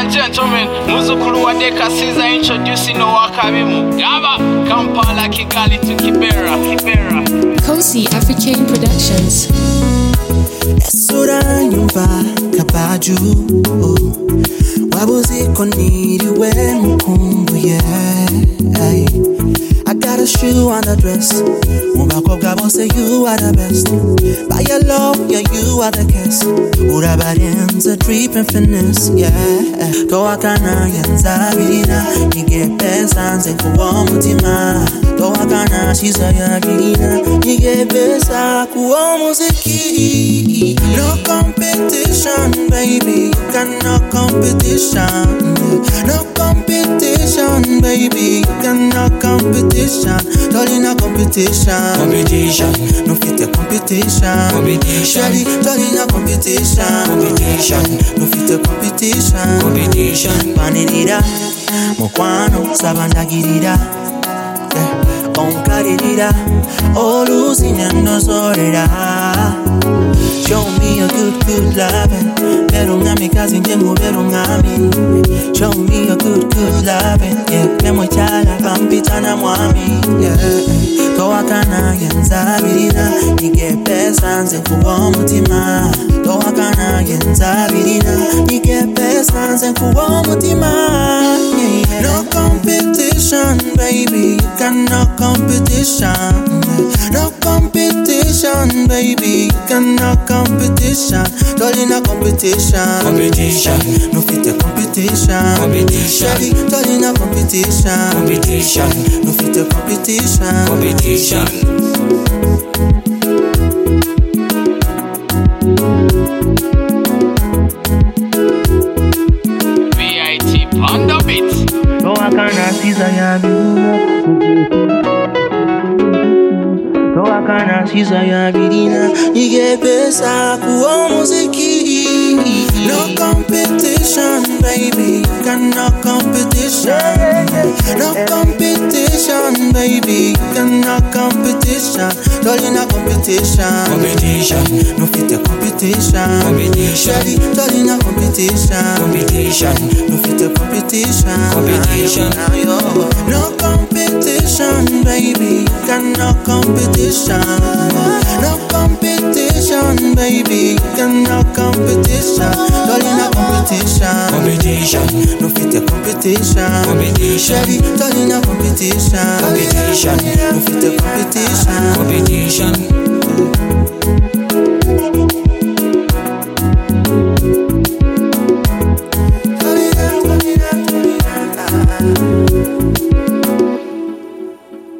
and gentlemen, Muzukulu Wadeka Caesar introducing Owakabimu. Gaba, Kampala, Kigali to Kibera. Kosi African Productions. Esura nyumba kabaju wabuziko niriwe mukumbuye. I got a shoe and a dress. Mubakobwa bose you are the best. By your love, yeah, you are the kiss. Urabarenze drip and finesse, yeah. Towakana yanzabirina nige pesa nze kuwa mutima. Towakana shiza yagirina nige pesa kuwa muziki. No competition, baby, you got no competition. No competition, baby, you got no competition. Tolina competition. No fit a competition. Shady, Tolina competition. No fit a competition. Panirira, Mokwano, Sabandagirira, Onkaririra, Olusin and Nozorera. Show me a good loving. Berungami kazi njengu berungami. Show me a good loving. Yeah, kemo chala kampita na mwami. Yeah, towakana yenzabirina nige pesa nze kuwa mutima. Towakana yenzabirina nige pesa nze kuwa mutima. Yeah. No competition, baby, you got no competition. No competition, baby, you got no competition. Tolina competition. No fit a competition. Shady, Tolina competition. No fit a competition. VIT on the beat. Towakana Caesar Towakana Caesar yabirina nige pesa kuwa muziki. No competition, baby, you got no competition. No competition, baby, you got no competition. Tolina competition. No fit a competition. Shady, Tolina competition. No fit a competition. No competition, baby, you got no competition. No competition, baby, you got no competition. Tolina competition. No fit a competition. Shady, Tolina competition. No fit a competition. Tolina.